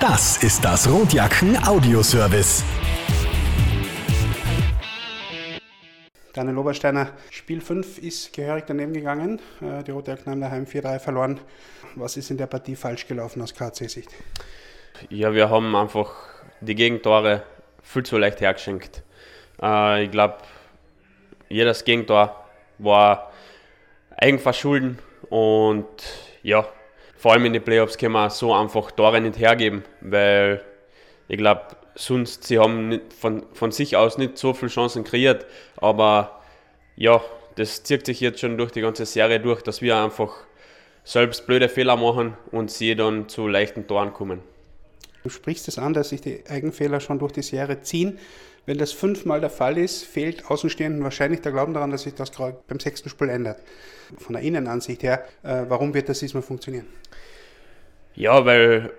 Das ist das Rotjacken Audioservice. Daniel Obersteiner, Spiel 5 ist gehörig daneben gegangen. Die Rotjacken haben daheim 4-3 verloren. Was ist in der Partie falsch gelaufen aus KC-Sicht? Ja, wir haben einfach die Gegentore viel zu leicht hergeschenkt. Ich glaube, jedes Gegentor war Eigenverschulden und ja, vor allem in den Playoffs können wir so einfach Tore nicht hergeben, weil ich glaube, sonst sie haben nicht von sich aus nicht so viele Chancen kreiert, aber ja, das zieht sich jetzt schon durch die ganze Serie durch, dass wir einfach selbst blöde Fehler machen und sie dann zu leichten Toren kommen. Du sprichst es an, dass sich die Eigenfehler schon durch die Serie ziehen. Wenn das 5-mal der Fall ist, fehlt Außenstehenden wahrscheinlich der Glauben daran, dass sich das gerade beim 6. Spiel ändert. Von der Innenansicht her, warum wird das diesmal funktionieren? Ja, weil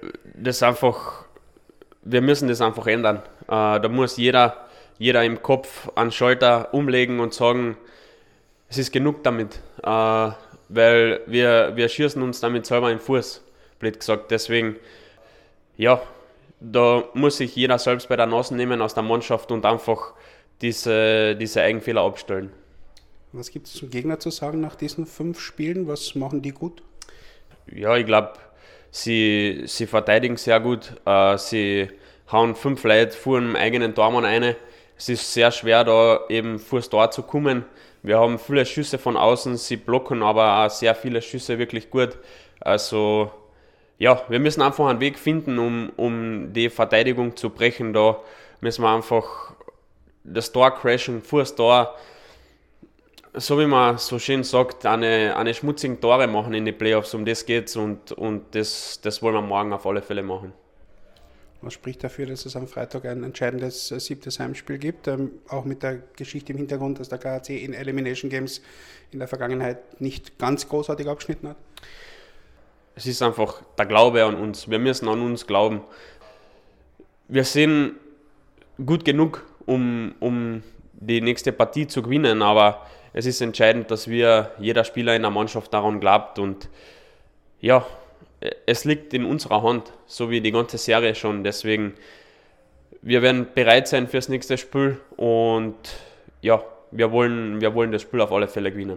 wir müssen das einfach ändern. Da muss jeder im Kopf einen Schalter umlegen und sagen, es ist genug damit. Weil wir schießen uns damit selber in den Fuß, blöd gesagt. Deswegen, ja, da muss sich jeder selbst bei der Nase nehmen aus der Mannschaft und einfach diese Eigenfehler abstellen. Was gibt es zum Gegner zu sagen nach diesen 5 Spielen? Was machen die gut? Ja, ich glaube, sie verteidigen sehr gut. Sie hauen 5 Leute vor dem eigenen Tormann rein. Es ist sehr schwer, da eben vor das Tor zu kommen. Wir haben viele Schüsse von außen, sie blocken aber auch sehr viele Schüsse wirklich gut. Also ja, wir müssen einfach einen Weg finden, um die Verteidigung zu brechen. Da müssen wir einfach das Tor crashen, vor das Tor. So wie man so schön sagt, eine schmutzigen Tore machen in die Playoffs, um das geht's und das wollen wir morgen auf alle Fälle machen. Was spricht dafür, dass es am Freitag ein entscheidendes 7. Heimspiel gibt? Auch mit der Geschichte im Hintergrund, dass der KAC in Elimination Games in der Vergangenheit nicht ganz großartig abgeschnitten hat? Es ist einfach der Glaube an uns. Wir müssen an uns glauben. Wir sind gut genug, um die nächste Partie zu gewinnen, aber es ist entscheidend, dass jeder Spieler in der Mannschaft daran glaubt und ja, es liegt in unserer Hand, so wie die ganze Serie schon. Deswegen, wir werden bereit sein fürs nächste Spiel und ja, wir wollen das Spiel auf alle Fälle gewinnen.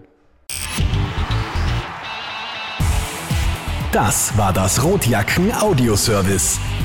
Das war das Rotjacken Audioservice.